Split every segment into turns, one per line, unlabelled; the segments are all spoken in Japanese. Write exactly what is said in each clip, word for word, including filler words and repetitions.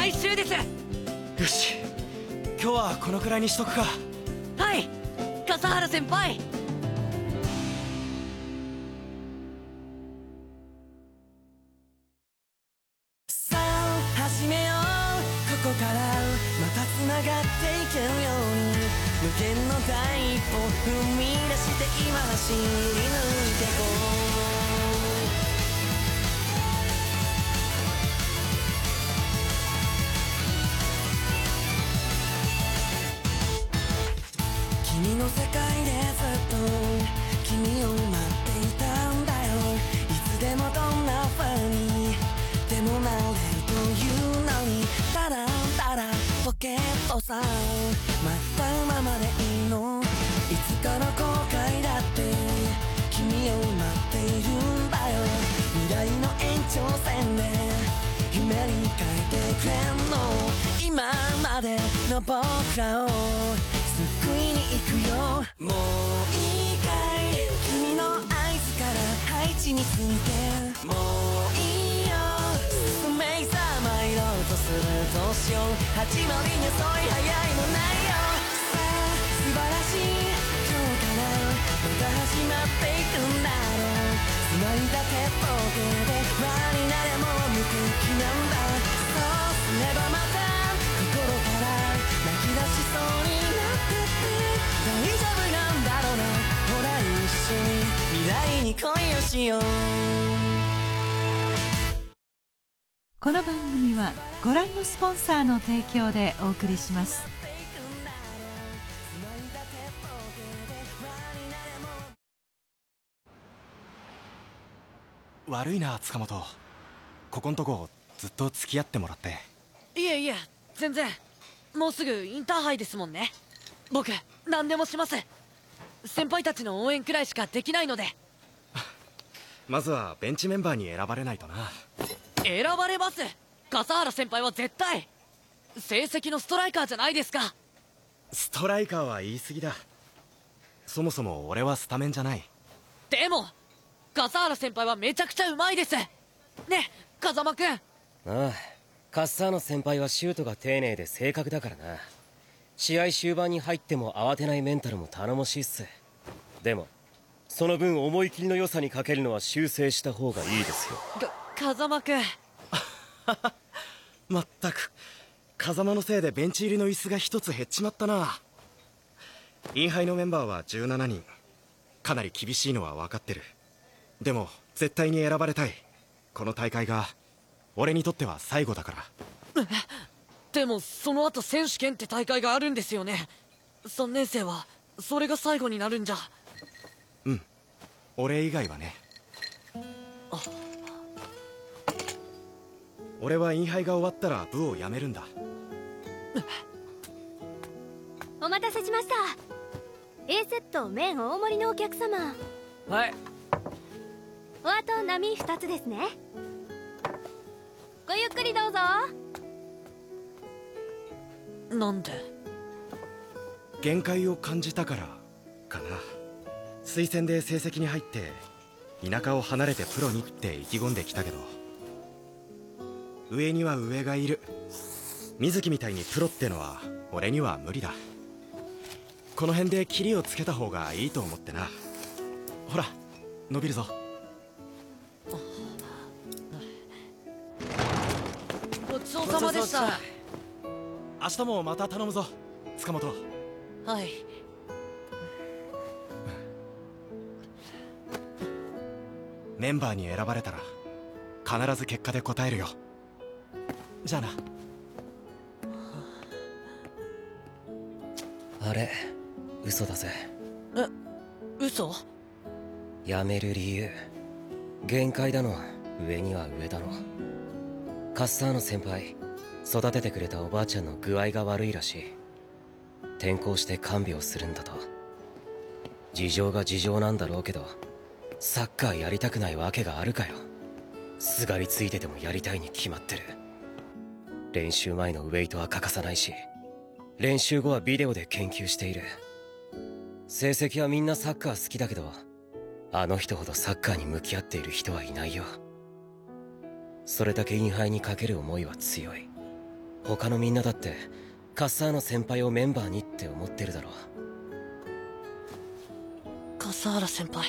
来週です。
よし、今日はこのくらいにしとくか。
はい、笠原先輩。
さあ始めよう、ここからまたつながっていけるように無限の第一歩踏み出して今走り抜いてこう、君の世界でずっと君を待っていたんだよ。いつでもどんな風にでもなれるというのに、ただただポケットさ、待ったままでいいの。いつかの後悔だって君を待っているんだよ。未来の延長線で夢に変えてくれんの。今までの僕らを救いに行くよ。もういいかい、君の合図から配置について。もういいよ、進めいざ参ろうとするどうしよう。始まりに遅い早いもないよ。さあ素晴らしい、今日からまた始まっていくんだろう。繋いだ手と手で輪になれも無敵なんだ。そうすればまた心から泣き出しそうになってって大丈夫なんだろうな。ほら一緒に未来に恋をしよう。
この番組はご覧のスポンサーの提供でお送りします。
悪いな塚本、ここんとこずっと付き合ってもらって。
いえいえ、全然。もうすぐインターハイですもんね。僕何でもします。先輩たちの応援くらいしかできないので。
まずはベンチメンバーに選ばれないとな。
選ばれます。笠原先輩は絶対成績のストライカーじゃないですか。
ストライカーは言い過ぎだ。そもそも俺はスタメンじゃない。
でも笠原先輩はめちゃくちゃうまいです。ね、風間くん。
ああ、カッサーノ先輩はシュートが丁寧で正確だからな。試合終盤に入っても慌てないメンタルも頼もしいっす。でもその分思い切りの良さに欠けるのは修正した方がいいですよ。
か風間くん。
まったく風間のせいでベンチ入りの椅子が一つ減っちまったな。インハイのメンバーはじゅうななにん、かなり厳しいのは分かってる。でも絶対に選ばれたい。この大会が俺にとっては最後だから。
でもその後選手権って大会があるんですよね。さんねん生はそれが最後になるんじゃ。
うん、俺以外はね。
あ、
俺はインハイが終わったら部を辞めるんだ。
お待たせしました。 A セット麺大盛りのお客様。
はい。
お後波ふたつですね。ごゆっくりどうぞ。
なんで？
限界を感じたからかな。推薦で成績に入って田舎を離れてプロにって意気込んできたけど、上には上がいる。水木みたいにプロってのは俺には無理だ。この辺でキリをつけた方がいいと思ってな。ほら伸びるぞ。
ごちそうさまでした。
明日もまた頼むぞ塚本。
はい。
メンバーに選ばれたら必ず結果で答えるよ。じゃあな。
あれ嘘だぜ。
え、嘘？
やめる理由、限界だの上には上だの。カッサーノ先輩、育ててくれたおばあちゃんの具合が悪いらしい。転校して看病するんだと。事情が事情なんだろうけど、サッカーやりたくないわけがあるかよ。すがりついててもやりたいに決まってる。練習前のウェイトは欠かさないし、練習後はビデオで研究している。成績はみんなサッカー好きだけど、あの人ほどサッカーに向き合っている人はいないよ。それだけインハイにかける思いは強い。 他のみんなだってカッサーノ先輩をメンバーにって思ってるだろう。
笠原先輩、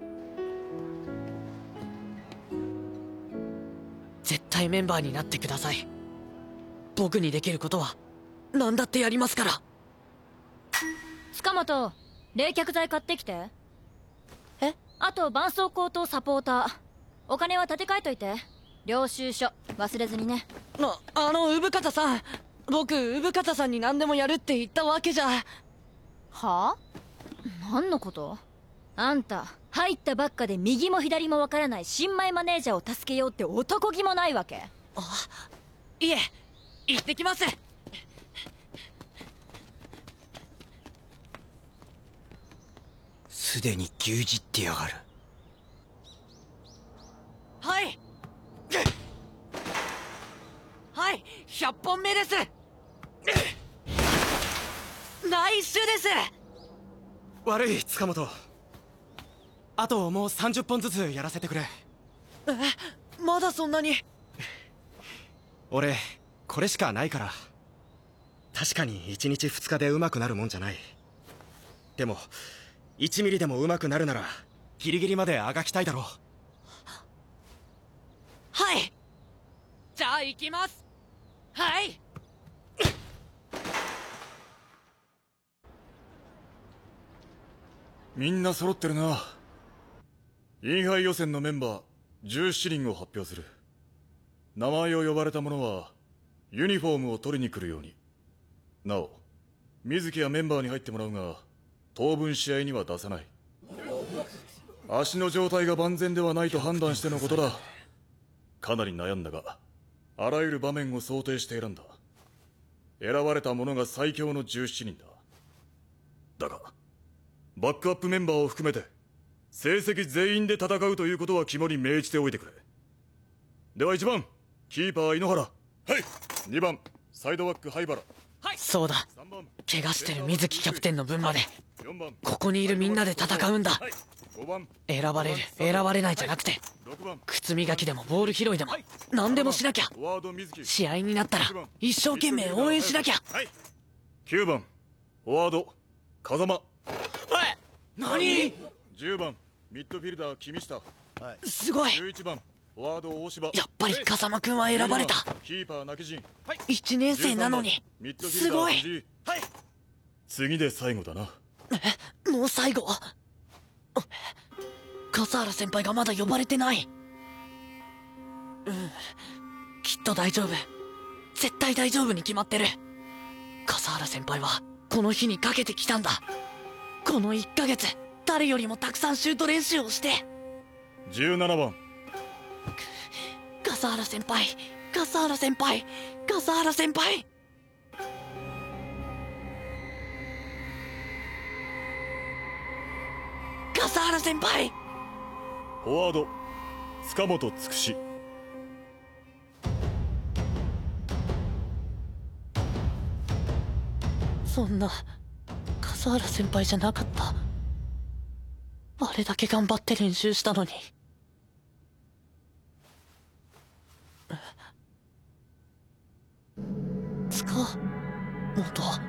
絶対メンバーになってください。僕にできることは何だってやりますから。
塚本、冷却剤買ってきて。
え？
あと絆創膏とサポーター、お金は立て替えといて。領収書忘れずにね。
あ、あの産方さん、僕産方さんに何でもやるって言ったわけじゃ。
はあ？何のこと？あんた入ったばっかで右も左もわからない新米マネージャーを助けようって男気もないわけ？
あ、いえ、行ってきます。
すでに牛耳ってやがる。
はい、はい、ひゃっぽんめです。ナイスです。
悪い塚本、あともうさんじゅっぽんずつやらせてくれ。
え、まだそんなに？
俺これしかないから。確かにいちにちふつかで上手くなるもんじゃない。でもいちミリでも上手くなるならギリギリまであがきたいだろう。
はい、じゃあ行きます。はい。
みんな揃ってるな。インハイ予選のメンバーじゅうななにんを発表する。名前を呼ばれた者はユニフォームを取りに来るように。なお水木やメンバーに入ってもらうが当分試合には出さない。足の状態が万全ではないと判断してのことだ。かなり悩んだがあらゆる場面を想定して選んだ。選ばれた者が最強のじゅうななにんだ。だがバックアップメンバーを含めて成績全員で戦うということは肝に銘じておいてくれ。ではいちばんキーパー井ノ原。はい。にばんサイドバック灰原。
はい、そうだ。怪我してる水木キャプテンの分までここにいるみんなで戦うんだ。選ばれる選ばれないじゃなくて、靴磨きでもボール拾いでも何でもしなきゃ。試合になったら一生懸命応援しなきゃ。
きゅうばんフォワード風間。
何？
じゅうばんミッドフィルダー君下。
すごい。
じゅういちばんフォワード大柴。
やっぱり風間くんは選ばれた。
キーパー泣き陣。
いちねん生なのにすごい。
次で最後だな。
え、もう最後？笠原先輩がまだ呼ばれてない。うん、きっと大丈夫。絶対大丈夫に決まってる。笠原先輩はこの日にかけてきたんだ。このいっかげつ誰よりもたくさんシュート練習をして。
じゅうななばん
笠原先輩、笠原先輩、笠原先輩。笠原先輩。
フォワード塚本つくし。
そんな笠原先輩じゃなかった。あれだけ頑張って練習したのに。塚本。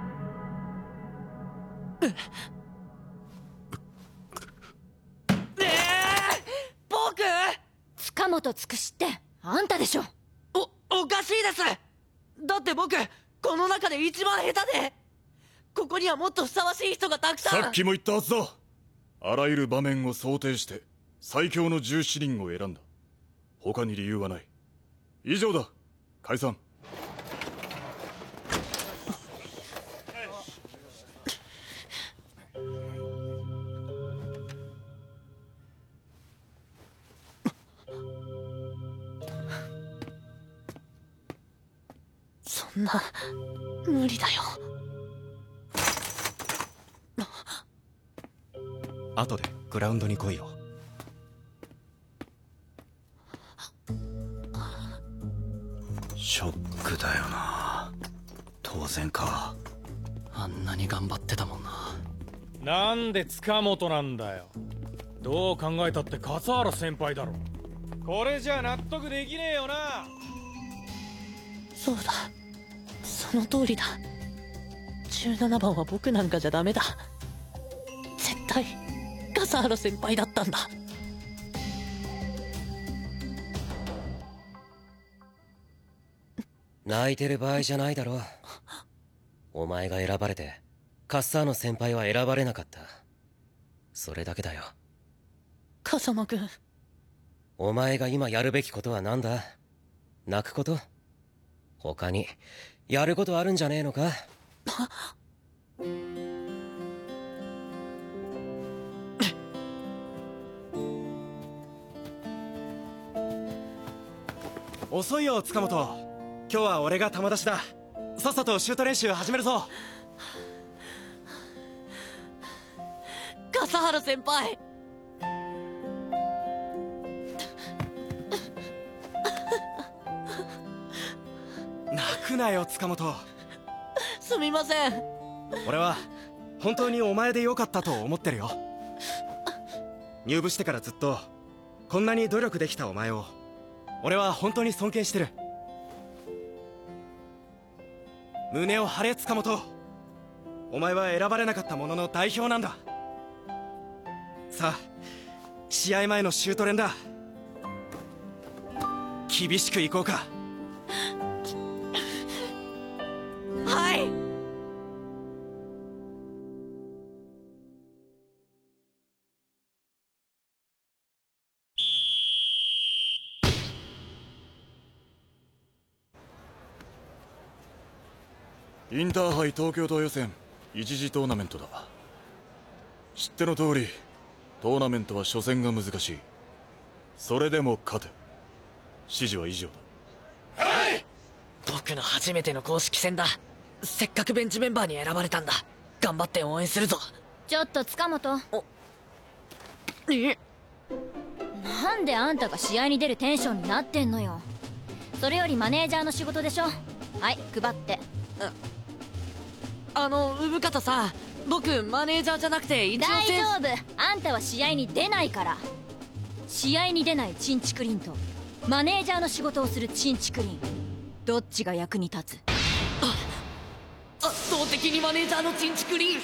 僕？
塚本つくしってあんたでしょ。
お、おかしいです。だって僕この中で一番下手で、ここにはもっとふさわしい人がたくさん。
さっきも言ったはずだ。あらゆる場面を想定して最強のじゅうななにんを選んだ。他に理由はない。以上だ。解散。
そんな無理だよ。
後でグラウンドに来いよ。
ショックだよな。当然か。あんなに頑張ってたもんな。
なんで塚本なんだよ。どう考えたって笠原先輩だろ。これじゃ納得できねえよな。
そうだ、 その通りだ。じゅうななばんは僕なんかじゃダメだ。絶対笠原先輩だったんだ。
泣いてる場合じゃないだろ。お前が選ばれてカッサーノ先輩は選ばれなかった。それだけだよ。
風間くん。
お前が今やるべきことは何だ？泣くこと？他にやることあるんじゃねえのか？
遅いよ塚本。今日は俺が球出しだ。さっさとシュート練習始めるぞ。
笠原先輩。
泣くなよ塚本。
すみません。
俺は本当にお前でよかったと思ってるよ。入部してからずっとこんなに努力できたお前を俺は本当に尊敬してる。胸を張れ塚本。お前は選ばれなかったものの代表なんだ。さあ試合前のシュート練だ。厳しくいこうか。
はい。
インターハイ東京都予選一次トーナメントだ。知っての通りトーナメントは初戦が難しい。それでも勝て。指示は以上だ。
はい。僕の初めての公式戦だ。せっかくベンチメンバーに選ばれたんだ。頑張って応援するぞ。
ちょっと塚本。
え？
なんであんたが試合に出るテンションになってんのよ。それよりマネージャーの仕事でしょ。はい配って。
あの産方さん、僕マネージャーじゃなくて一応
大丈夫。あんたは試合に出ないから。試合に出ないチンチクリンとマネージャーの仕事をするチンチクリン、どっちが役に立つ？
圧倒的にマネージャーのチンチクリン。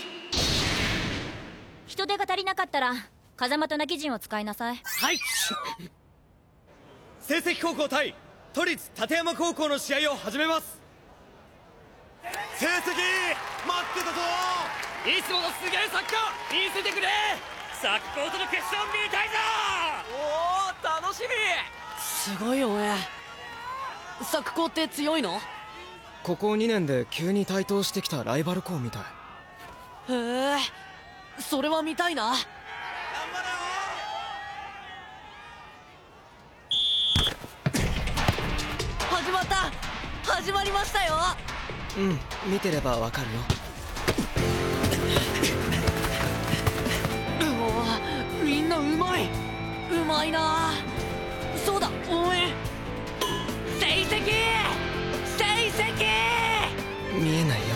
人手が足りなかったら風間と泣き陣を使いなさい。
はい。
成績高校対都立立山高校の試合を始めます。成績待ってたぞ。
いつものすげえサッカー見せてくれ。サッコートの決勝見たいぞ。
おお楽しみ。すごい応援。サッコーって強いの？
ここにねんで急に台頭してきたライバル校みたい。
へえ、それは見たいな。始まった。始まりましたよ。
うん、見てればわかるよ。
うわ、みんなうまい。うまいな。そうだ、応援。成績成績
見えないよ。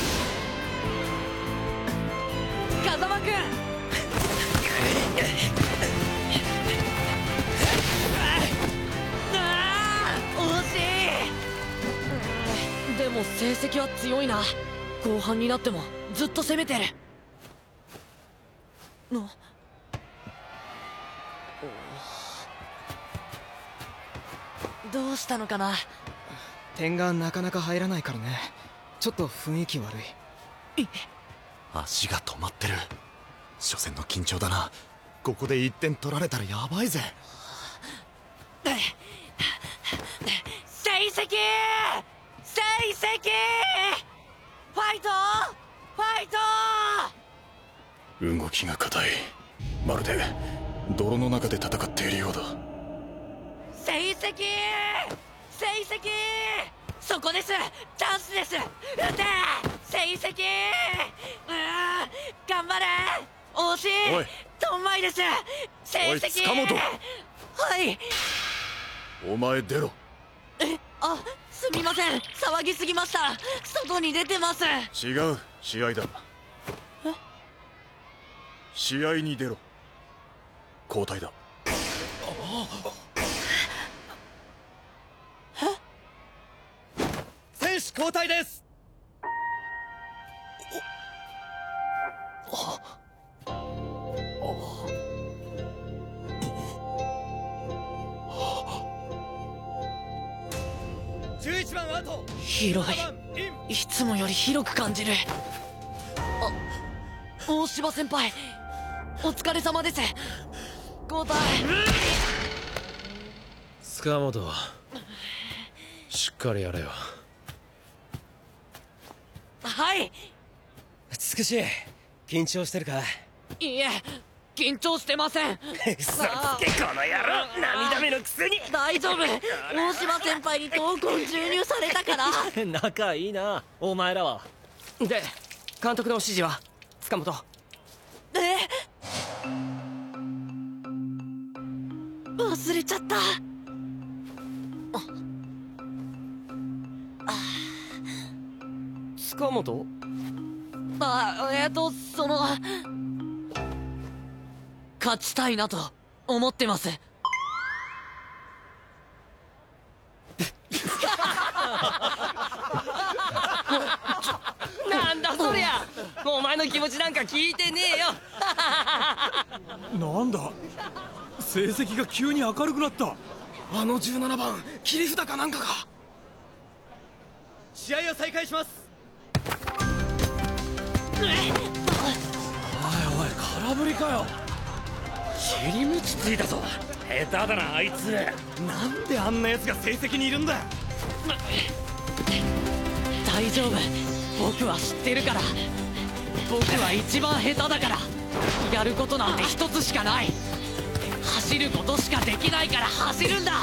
風間くん。ああ惜しい。でも成績は強いな。後半になってもずっと攻めてる。のどうしたのかな。
点がなかなか入らないからね。ちょっと雰囲気悪い。
足が止まってる。初戦の緊張だな。ここでいってん取られたらやばいぜ。
成績成績ファイトファイト。
動きが硬い。まるで泥の中で戦っているようだ。
成績成績そこです。チャンスです。撃て成績。うー頑張れ。惜しい。
おい
ドンマイです。成績。
おい塚本。
はい。
お前出ろ。
え、あ、すみません。騒ぎすぎました。外に出てます。
違う、試合だ。
え？
試合に出ろ。交代だ。
選
士交代です。じゅういちばんアウト。
広い。いつもより広く感じる。あ、大柴先輩、お疲れ様です。交代。
塚本、しっかりやれよ。
はい。
つくし、緊張してるか？
いいえ、緊張してません。
嘘つけこの野郎、涙目のくせに。
大丈夫、大島先輩に闘魂注入されたから。
仲いいなお前らは。で、監督の指示は塚本。
え、忘れちゃった。
塚本？
あ、えっとその勝ちたいなと思ってます。
なんだそりゃ、お前の気持ちなんか聞いてねえよ。
なんだ、成績が急に明るくなった。
あのじゅうななばん切り札かなんかか。
試合を再開します。
おいおい、空振りかよ。
尻餅ついたぞ。下手だなあいつ。なんであんな奴が成績にいるんだ。
大丈夫、僕は知ってるから。僕は一番下手だから。やることなんて一つしかない。走ることしかできないから走るんだ。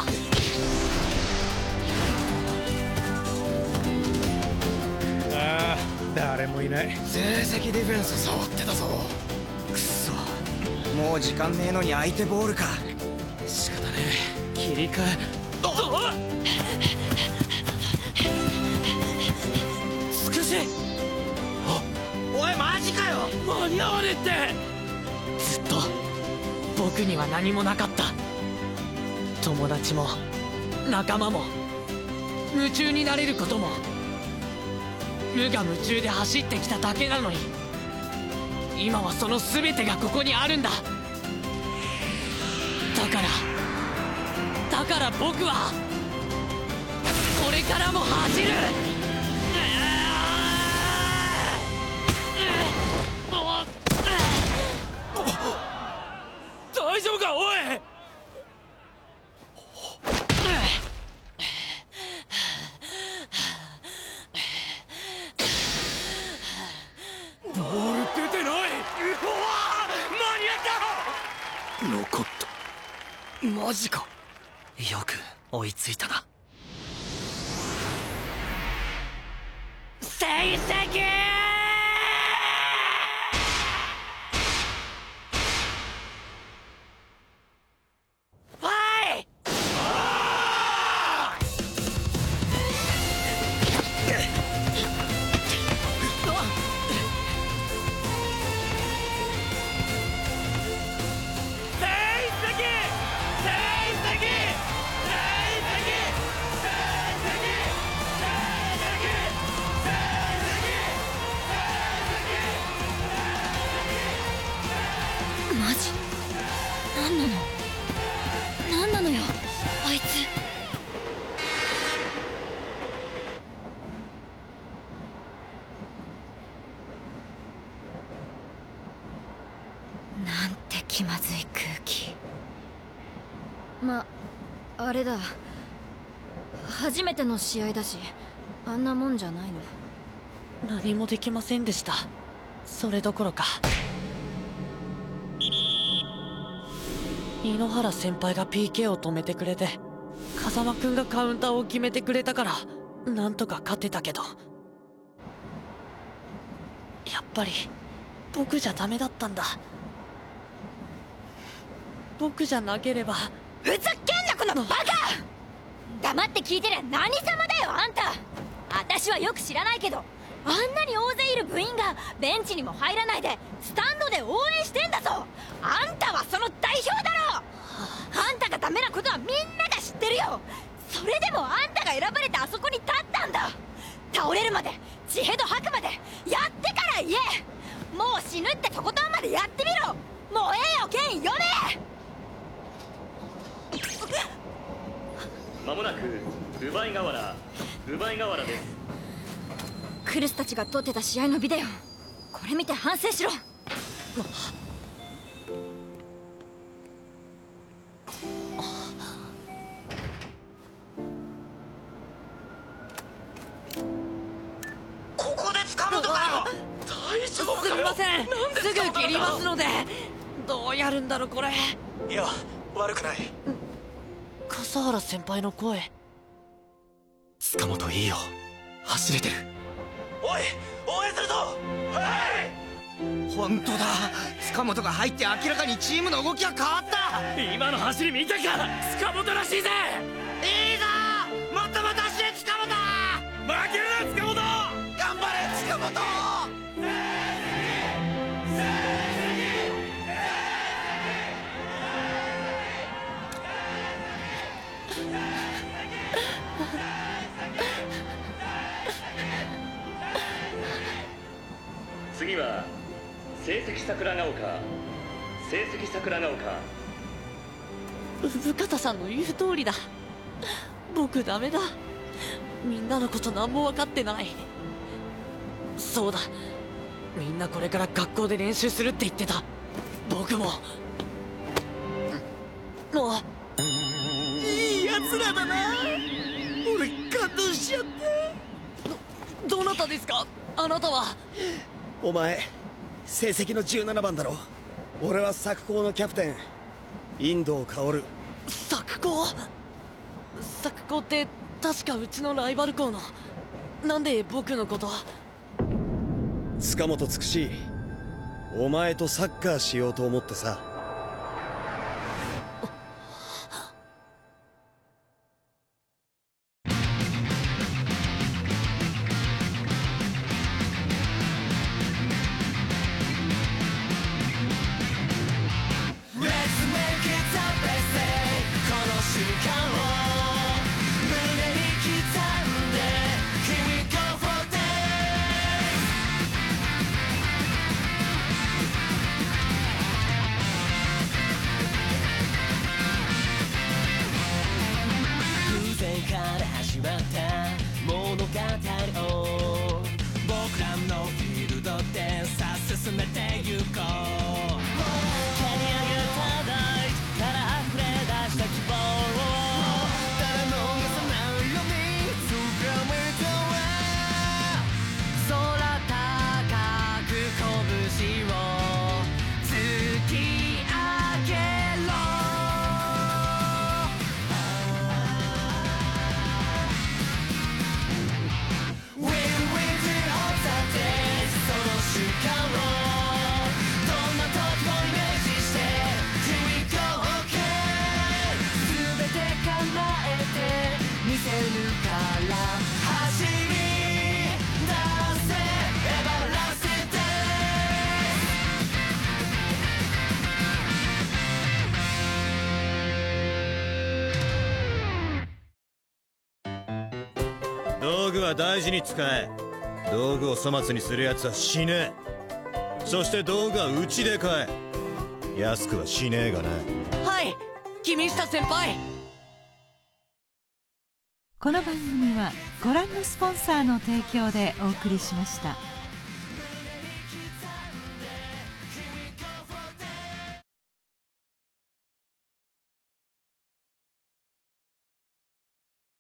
ああ、誰もいない。
成績ディフェンス触ってたぞ。
くそ、もう時間ねえのに相手ボールか。
仕方ねえ、切り替え。
つくし、
おいマジかよ、間に合わねえって。
ずっと僕には何もなかった。友達も仲間も夢中になれることも、無我夢中で走ってきただけなのに、今はその全てがここにあるんだ。だからだから僕はこれからも走る。
大丈夫かおい。ボール出てない。うわ間に合った。残った。マジか。よく追いついたな。
成績
マジ？何なの？何なのよあいつ。なんて気まずい空気。ま、あれだ、初めての試合だし、あんなもんじゃないの。
何もできませんでした。それどころか井ノ原先輩が ピーケー を止めてくれて、風間くんがカウンターを決めてくれたからなんとか勝てたけど、やっぱり僕じゃダメだったんだ。僕じゃなければ。
ふざけんなこのバカ！黙って聞いてりゃ何様だよあんた。私はよく知らないけど、あんなに大勢いる部員がベンチにも入らないでスタンドで応援してんだぞ。あんたはその代表だろ。あんたがダメなことはみんなが知ってるよ。それでもあんたが選ばれてあそこに立ったんだ。 倒れるまで血ヘド吐くまでやってから言え。もう死ぬってとことんまでやってみろ。もうええよケン、読め。
まもなく奪い河原奪い河原です。
クルスたちが撮ってた試合のビデオ、これ見て反省しろ。
ここで掴むとかよ。大丈夫かよ。
すみません、すぐ切りますので。どうやるんだろこれ。
いや悪くない。
笠原先輩の声。
塚本いいよ、走れてる。
おい応援するぞ。はい。
本当だ、塚本が入って明らかにチームの動きが変わった。
今の走り見たか。塚本らしいぜ。
いいぞ、もっともっと走れ塚本。
負けるな塚本。
頑張れ塚本。
次は成績桜ヶ丘成績桜ヶ丘。
生方さんの言う通りだ。僕ダメだ。みんなのこと何も分かってない。そうだ、みんなこれから学校で練習するって言ってた。僕ももう
いいやつらだな。俺感動しちゃった。
どどなたですかあなたは。
お前成績のじゅうななばんだろ。俺は作高のキャプテン遠藤薫。
作高作高って確かうちのライバル校の。なんで僕のこと。
塚本つくし、お前とサッカーしようと思ってさ。
道具は大事に使え。道具を粗末にするやつは死ね。そして道具はうちで買え。安くはしねえがな。
はい、君下先輩。
この番組はご覧のスポンサーの提供でお送りしました。